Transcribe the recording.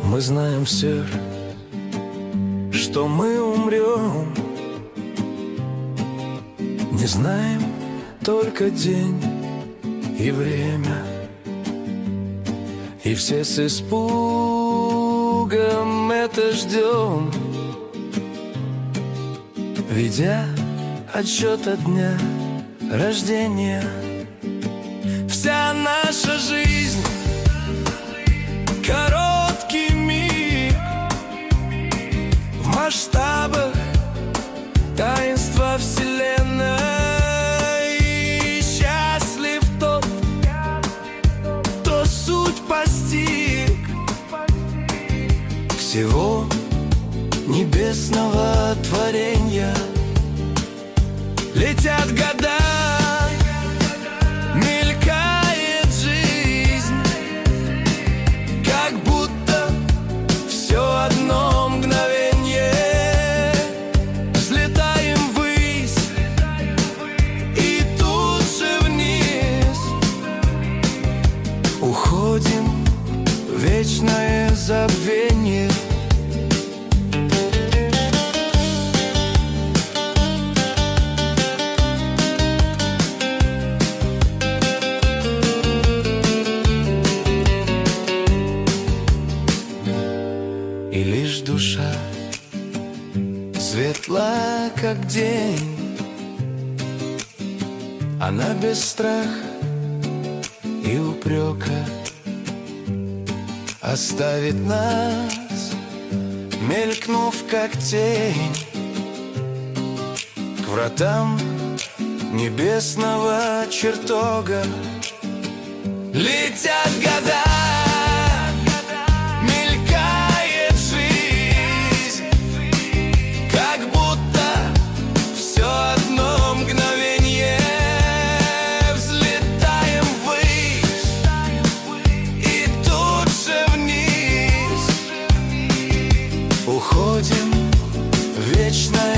Мы знаем все, что мы умрем. Не знаем только день и время, и все с испугом это ждем, ведя отсчет от дня рождения. Вся наша жизнь — короткий миг в масштабах таинства вселенной. И счастлив тот, кто суть постиг всего небесного творения. Летят года, мелькает жизнь, как будто все одно мгновенье. Взлетаем ввысь и тут же вниз уходим в вечное забвение. И лишь душа светла, как день, она без страха и упрека оставит нас, мелькнув, как тень, к вратам небесного чертога. Летят года, мелькает жизнь, как будто все одно мгновенье. Взлетаем ввысь и тут же вниз уходим в вечное